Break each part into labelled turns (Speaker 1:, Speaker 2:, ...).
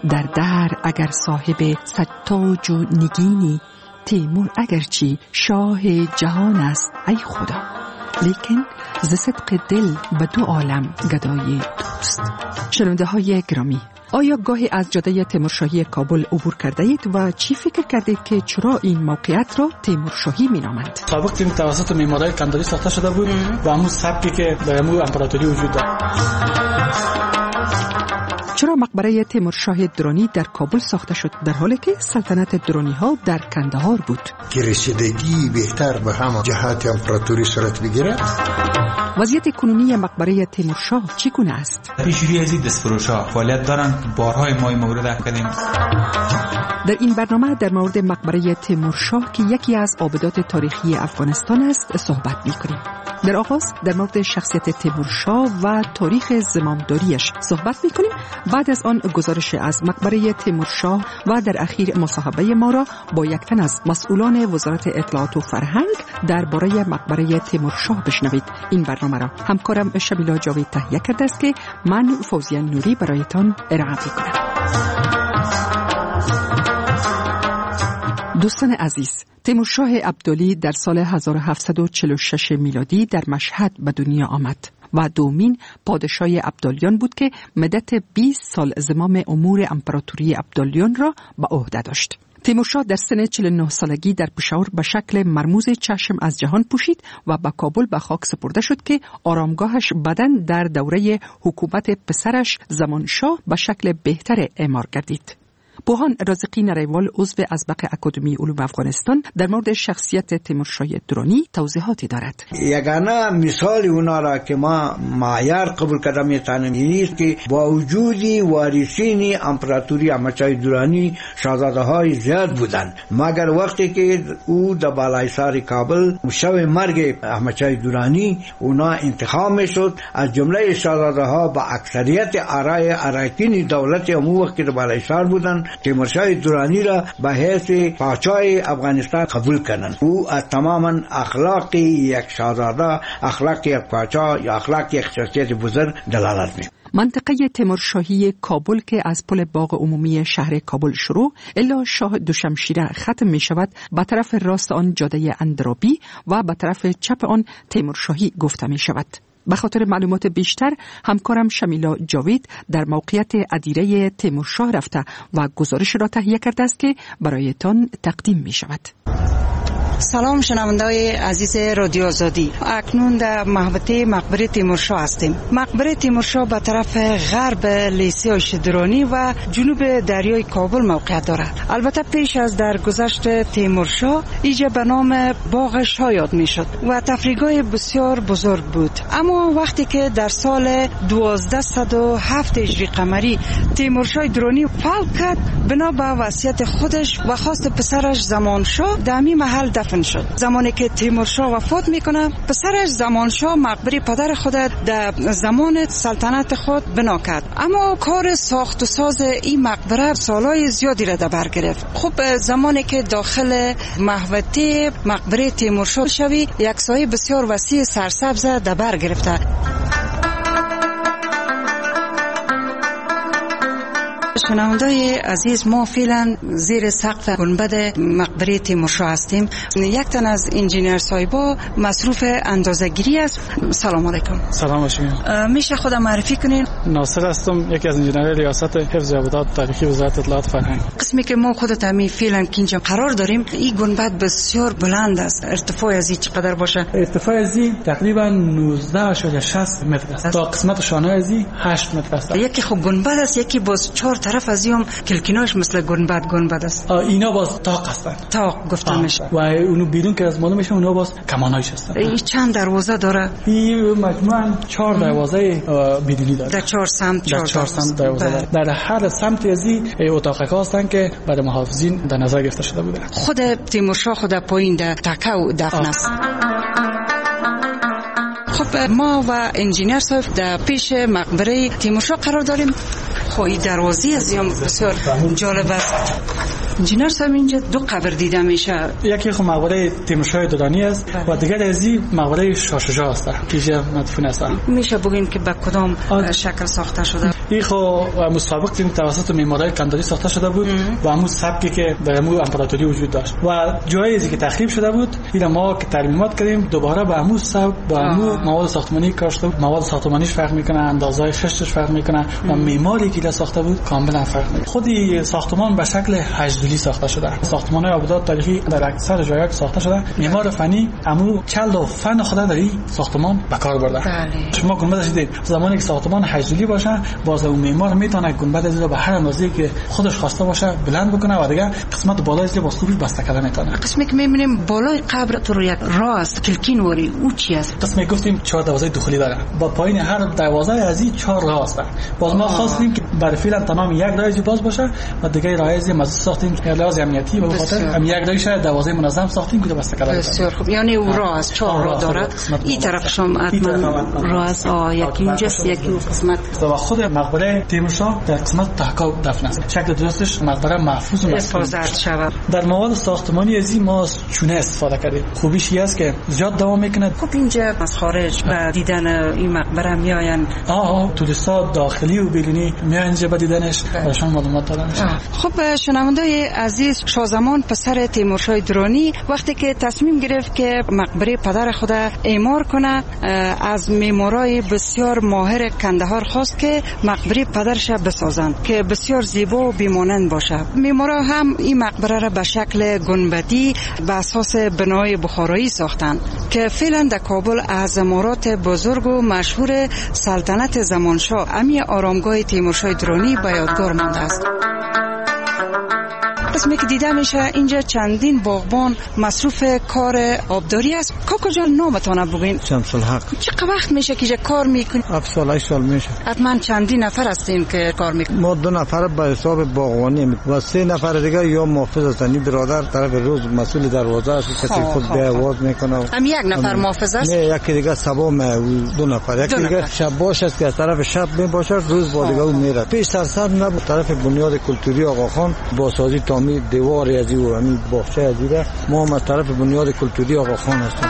Speaker 1: در اگر صاحب ستاج و نگینی، تیمور اگرچی شاه جهان است ای خدا، لیکن ز صدق دل به دو عالم گدای دوست. شنونده های گرامی، آیا گاهی از جاده تیمورشاهی کابل عبور کرده اید و چی فکر کردید که چرا این موقعیت را تیمورشاهی می نامند؟
Speaker 2: سابق این توسط معمارای کنداری ساخته شده بود و همون سبکی که در همون امپراتوری وجود داشت.
Speaker 1: چرا مقبره تیمورشاه درانی در کابل ساخته شد در حالی که سلطنت درانی ها در کندهار بود؟
Speaker 3: که رسیدگی بهتر به هم جهات امپراتوری صورت بگیرد.
Speaker 1: وضعیت کنونی مقبره تیمورشاه چگونه است؟
Speaker 4: پیشروی از این دستفروش‌ها فعالیت دارند، بارهای ما مورد کردیم.
Speaker 1: در این برنامه در مورد مقبره تیمورشاه که یکی از آبدات تاریخی افغانستان است صحبت می‌کنیم. در آغاز در مورد شخصیت تیمورشاه و تاریخ زمامداریش صحبت می‌کنیم. بعد از آن گزارش از مقبره تیمورشاه و در اخیر مصاحبه ما را با یک تن از مسئولان وزارت اطلاعات و فرهنگ درباره مقبره تیمورشاه بشنوید. این برنامه را همکارم شمیلا جاوید تهیه کرده است که من فوزیه نوری برایتان ارائه می‌کنم. دوستان عزیز، تیمورشاه ابدالی در سال 1746 میلادی در مشهد به دنیا آمد و دومین پادشاه ابدالیان بود که مدت 20 سال زمام امور امپراتوری ابدالیان را به عهده داشت. تیمورشاه در سن 49 سالگی در پشاور به شکل مرموز چشم از جهان پوشید و به کابل به خاک سپرده شد که آرامگاهش بعداً در دوره حکومت پسرش زمانشاه به شکل بهتر اعمار گردید. پوهان رازقی نریوال عضو ازبق اکادمی علوم افغانستان در مورد شخصیت تیمورشاه درانی توضیحاتی دارد.
Speaker 5: یگانه مثال اونا را که ما معیار قبول کردم میتونیم این است که با وجودی وارثین امپراتوری احمدشاه درانی شاهزاده های زیاد بودند، مگر وقتی که او در بالای سر کابل شب مرگ احمدشاه درانی اونا انتخاب میشد، از جمله شاهزاده ها با اکثریت آرای اراکین دولت امو وقت که در بالای سر بودند تیمورشاه درانی را به حیث پادشاه افغانستان قبول کردند. او از تماما اخلاق یک شاهزاده، اخلاق یک پادشاه یا اخلاق یک شخصیت بزرگ دلالت می.
Speaker 1: منطقه تیمورشاهی کابل که از پل باغ عمومی شهر کابل شروع الی شاه دوشمشیره ختم می شود، به طرف راست آن جاده اندرابی و به طرف چپ آن تیمورشاهی گفته می شود. به خاطر معلومات بیشتر همکارم شمیلا جاوید در موقعیت ادیره تیمورشاه رفته و گزارش را تهیه کرده است که برایتان تقدیم می شود.
Speaker 6: سلام شنونده‌های عزیز رادیو آزادی، اکنون در محوطه مقبره تیمورشاه هستیم. مقبره تیمورشاه به طرف غرب لیسه شدرانی و جنوب دریای کابل موقعیت دارد. البته پیش از درگذشت تیمورشاه اینجا به نام باغ شاه یاد میشد و تفریحگاه بسیار بزرگ بود، اما وقتی که در سال 1207 هجری قمری تیمورشاه درانی فوت کرد، بنا به وصیت خودش و خواست پسرش زمانشاه در همین محل دفن شد. زمانی که تیمورشاه وفات میکنه، پسرش زمانشاه مقبره پدر خود در زمان سلطنت خود بنا کرد، اما کار ساخت و ساز این مقبره سالهای زیادی را در بر گرفت. خب زمانی که داخل محوطه مقبره تیمورشاه شوی، یک سایه بسیار وسیع سرسبز در بر گرفته. شنونده‌های عزیز، ما فعلا زیر سقف گنبد مقبره تیمورشاه هستیم. یک تن از انجینیر صاحبا مصروف اندازه‌گیری است. سلام علیکم.
Speaker 2: سلام باشین.
Speaker 6: میشه خودم معرفی کنین؟
Speaker 2: ناصر هستم، یکی از انجینرهای ریاست حفظ آبادات تاریخی وزارت اطلاعات فرهنگ.
Speaker 6: قسمی که ما خودت همین فعلا که اینجا قرار داریم، این گنبد بسیار بلند است. ارتفاع از این چقدر باشه؟
Speaker 2: ارتفاع از این تقریبا 19.60 متر است. تا قسمت شانه از این 8 متر است.
Speaker 6: یکی خب گنبد است، یکی باز 4 طرف از این کلکیناش مثل گنبد است.
Speaker 2: اینا باز تاق هستن.
Speaker 6: تاق گفته میشه.
Speaker 2: و اونو بیرون که از معلوم میشه اونا باز کمانایش هستن.
Speaker 6: این چند دروازه داره؟
Speaker 2: این مجموعاً 4 دروازه بیرونی داره.
Speaker 6: در 4 سمت
Speaker 2: دروازه داره. در هر سمت از این اتاق‌ها هستن که برای محافظین در نظر گرفته شده بوده.
Speaker 6: خود تیمورشاه خود پایین در تکه و دفن است. خب ما و انجینیر صاحب در پیش مقبره تیمورشاه قرار داریم. خب این دروازه از این بسیار جالب است. انجینر صاحب اینجا دو قبر دیده میشه،
Speaker 2: یکی خب مقبره تیمورشاه دورانی است و دیگر از این مقبره شاه شجاع است که اینجا مدفون است.
Speaker 6: میشه بگین که به کدام شکل ساخته شده؟
Speaker 2: این خب مسابق توسط معمارای کنداری ساخته شده بود و همون سبکی که در همون امپراتوری وجود داشت و جایی که تخریب شده بود این ما که ترمیمات کردیم دوباره به همون سبک با همون مواد ساختمانی کار شده. مواد ساختمانیش فرق میکنه، اندازهای خشتش فرق میکنه و معماری که ساخته بود کاملا فرق میکنه. خودی ساختمان به شکل هجدلی ساخته شده. ساختمان‌های آبادان تاریخی در اکثر جاها ساخته شده. معمار فنی همون چل و فن خود در این ساختمان به کار برده. شما گنبدش دیدید زمانی که ساختمان هجدلی باشه باز اون معمار میتونه گنبد از به هر اندازه‌ای که خودش خواسته باشه بلند بکنه و دیگه قسمت بالای از باز خوبی بسته کردن میتونه.
Speaker 6: قسمی که میبینیم بالای قبر تو یک راه است کلکینوری او چی است؟
Speaker 2: قسمی گفتیم 4 دروازه داخلی داره. با پایین هر دروازه از این 4 راه است. باز ما خواستیم که برای فعلا تمام یک راه باز باشه و دیگه راه از مزه ساختیم که لحاظ امنیتی به خاطر هم یک راهش دروازه منظم ساختیم که بسته کردن.
Speaker 6: بسیار خوب. یعنی او راه است 4 راه دارد. این طرفش هم راه است یکی اینجاست یکی اون قسمت.
Speaker 2: و خود مقبره تیمورشاه در قسمت تحکا دفن است. شکل درستش مقبره محفوظ و
Speaker 6: حفاظت شود.
Speaker 2: در مواد ساختمانی از این ما چونه استفاده کردیم. خوبیش این است که زیاد دوام میکنه.
Speaker 6: خب اینجا از خارج به دیدن این مقبره میآیند.
Speaker 2: توریست‌ها داخلی و بیرونی میان اینجا به دیدنش براشون معلومات دادن.
Speaker 6: خب شنونده‌های عزیز، شاهزمان پسر تیمورشاه درانی وقتی که تصمیم گرفت که مقبره پدر خود اعمار کنه از معمارای بسیار ماهر کندهار خواست که مقبره پدرش بسازند که بسیار زیبا و بی‌مانند باشه. معمارا هم این مقبره را به شکل گنبدی بر اساس بنای بخارایی ساختند که فعلا در کابل از زمارات بزرگ و مشهور سلطنت زمانشاه امی آرامگاه تیمورشاه درانی به یادگار مانده است. قسمی که دیده میشه اینجا چندین باغبان مصروف کار آبداری است. کاکا جان نامتان بگین؟
Speaker 5: شمس الحق.
Speaker 6: چقدر وقت میشه که کار میکنی؟
Speaker 5: 7 سال 8 سال میشه.
Speaker 6: حتما چندین نفر هستین که کار میکنین؟
Speaker 5: ما 2 نفر به حساب باغبانی و 3 نفر دیگه یا محافظ هستن. برادر طرف روز مسئول دروازه است که خود به آواز میکنه.
Speaker 6: هم یک نفر محافظ است؟
Speaker 5: نه یکی دیگه سبا 2 نفر. یکی دیگه شب باش است که از طرف شب میباشه روز با دیگه اون میره. پیش سرسد نه طرف بنیاد کلتوری آقاخان با سازی تعمیر دیوار از او همین باغچه از ما از طرف بنیاد کلتوری آقاخان هستیم.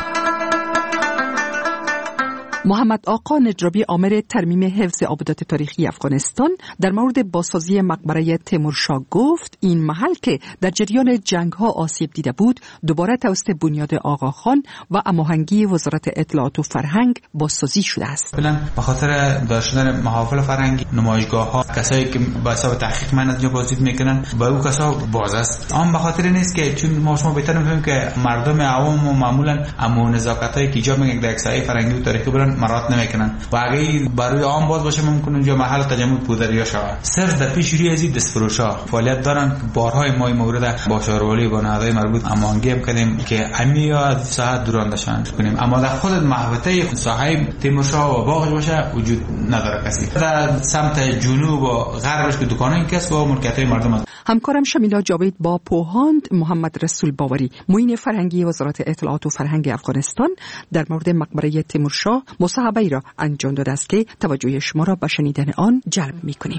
Speaker 1: محمد آقا نجرابی آمر ترمیم حفظ آبادات تاریخی افغانستان در مورد بازسازی مقبره تیمورشاه گفت این محل که در جریان جنگ‌ها آسیب دیده بود دوباره توسط بنیاد آقاخان و هماهنگی وزارت اطلاعات و فرهنگ بازسازی شده است.
Speaker 4: فعلا به خاطر داشتن محافل فرهنگی، نمایشگاه‌ها، کسایی که به حساب تحقیق من از اینجا بازدید میکنن با او کسا باز است. آن به خاطر نیست که چون ما شما بهتر می‌فهمیم که مردم عوام و معمولا امو نزاکتایی که ایجاب میکنه در اکسای فرهنگی و تاریخی برن مرات نمیکنن و اگه برای عام باز باشه ممکنه اونجا محل تجمع پودریا شود. صرف در پیش روی از دستفروشا فعالیت دارن که بارهای ما مورد با شارولی با نهادهای مربوط هماهنگی هم کردیم که امنیت از ساحت دوراندشان کنیم، اما در خود محوطه ساحه تیمورشاه و باغش باشه وجود نداره کسی. در سمت جنوب و غربش که دکانای کس و ملکیت‌های مردم است.
Speaker 1: همکارم شمیلا جاوید با پوهاند محمد رسول باوری معین فرهنگی وزارت اطلاعات و فرهنگ افغانستان در مورد مقبره تیمورشاه مصاحبه‌ای را انجام داده است که توجه شما را به شنیدن آن جلب می‌کنیم.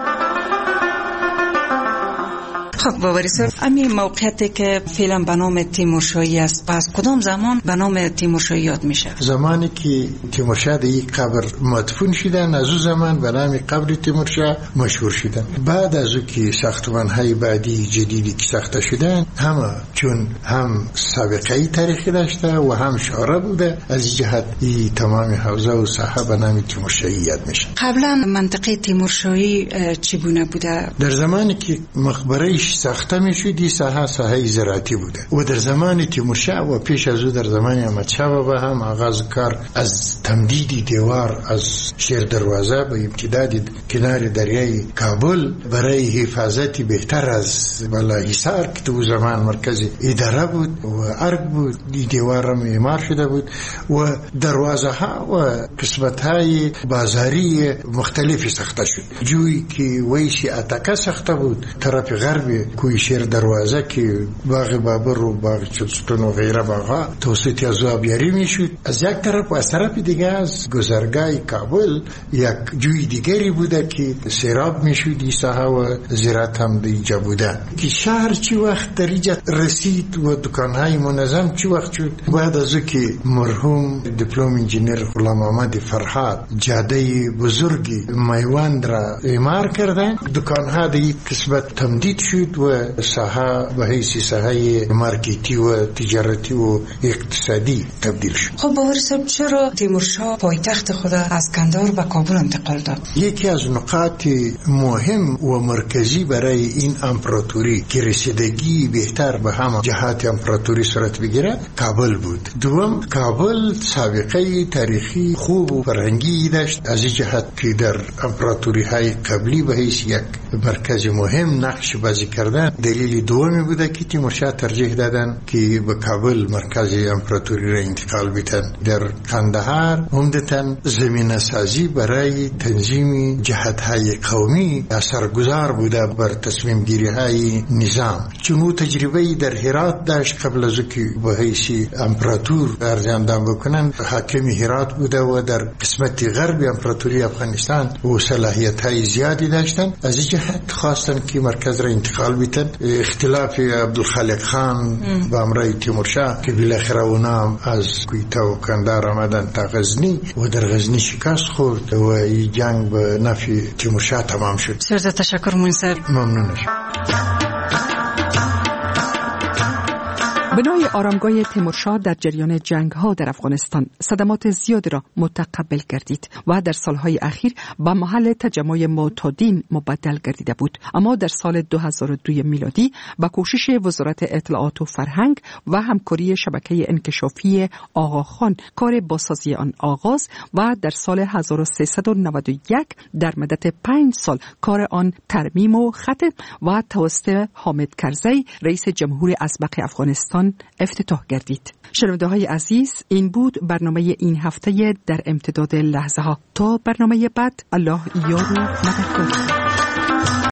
Speaker 6: خب باوری صاحب، امی موقعیتی که فعلا به نام تیمورشاهی است از کدام زمان به نام تیمورشاهی یاد میشه؟
Speaker 3: زمانی که تیمورشاه در این قبر مدفون شدن از اون زمان به نام قبر تیمورشاه مشهور شدن. بعد از اون که ساختمان‌های بعدی جدیدی که ساخته شدن همه چون هم سابقه تاریخی داشته و هم شهره بوده از جهت این تمام حوزه و ساحه به نام تیمورشاهی یاد میشه.
Speaker 6: قبلا منطقه تیمورشاهی چگونه بوده؟
Speaker 3: در زمانی که مقبره ساخته میشد این ساحه زراعتی بوده و در زمان تیمورشاه و پیش از او در زمان احمدشاه به هم آغاز کار از تمدید دیوار از شیر دروازه به امتداد کنار دریای کابل برای حفاظت بهتر از بلاحصار که تو زمان مرکز اداره بود و ارگ بود. دیوار را معمار شده بود و دروازه ها و قسمت های بازاری مختلفی ساخته شد. جوی که ویش اتکا ساخته بود طرف غربی کوی شیر دروازه که باغ بابر و باغ چلستون و غیره باغا توسط از آبیاری میشد. از یک طرف و از طرف دیگه از گذرگاه کابل یک جوی دیگری بوده که سیراب میشد. این ساحه و زراعت هم دیجا بوده که شهر چی وقت در اینجا رسید و دکانهای منظم چی وقت شد. بعد از که مرحوم دیپلم انجینیر غلام محمد فرهاد جاده بزرگی میوند را اعمار کردن، دکانها دی کسبت تمدید شد و ساحه به حیث ساحه مارکتی و تجارتی و اقتصادی تبدیل شد.
Speaker 6: خب باور صاحب چرا تیمورشاه پایتخت خود از کندهار به کابل انتقال داد؟
Speaker 3: یکی از نقاط مهم و مرکزی برای این امپراتوری که رسیدگی بهتر به هم جهات امپراتوری صورت بگیره کابل بود. دوم، کابل سابقه تاریخی خوب و فرهنگی داشت از جهت که در امپراتوری های قبلی به حیث یک مرکز مهم نقش بازی کردن. دلیل دومی بوده که تیمورشاه ترجیح دادن که به کابل مرکز امپراتوری را انتقال بدن. در کندهار عمدتاً زمینه سازی برای تنظیم جهت های قومی اثرگذار بوده بر تصمیم گیری های نظام. چون تجربه در هرات داشت قبل از که به حیث امپراتور ارزی اندام بکنن، حاکم هرات بوده و در قسمت غرب امپراتوری افغانستان و صلاحیت های زیادی داشتن. از جهت خواستن که مرکز را انتقال بدن. اختلاف عبدالخالق خان با امرای تیمورشاه که بالاخره اونا از کویتا و کندهار آمدن تا غزنی و در غزنی شکست خورد و این جنگ به نفع تیمورشاه تمام شد.
Speaker 6: سرزا تشکر منصر.
Speaker 3: ممنونش.
Speaker 1: بنای آرامگاه تیمورشاه در جریان جنگ‌ها در افغانستان صدمات زیادی را متقبل گردید و در سالهای اخیر به محل تجمع معتادین مبدل گردیده بود. اما در سال 2002 میلادی با کوشش وزارت اطلاعات و فرهنگ و همکاری شبکه انکشافی آقاخان کار بازسازی آن آغاز و در سال 1391 در مدت 5 سال کار آن ترمیم و ختم و توسط حامد کرزی رئیس جمهور اسبق افغانستان افتتاح گردید. شنونده های عزیز، این بود برنامه این هفته در امتداد لحظه ها. تا برنامه بعد، الله یار و مددکار.